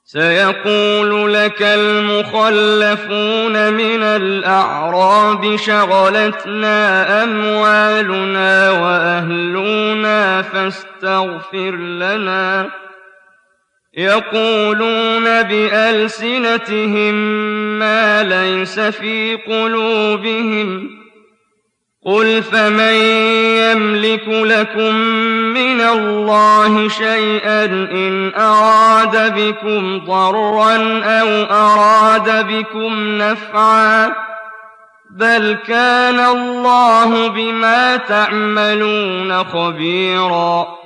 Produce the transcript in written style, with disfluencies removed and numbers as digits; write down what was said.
سيقول لك المخلفون من الأعراب شغلتنا أموالنا وأهلنا فاستغفر لنا يقولون بألسنتهم ما ليس في قلوبهم قل فمن يملك لكم من الله شيئا إن أراد بكم ضرا أو أراد بكم نفعا بل كان الله بما تعملون خبيرا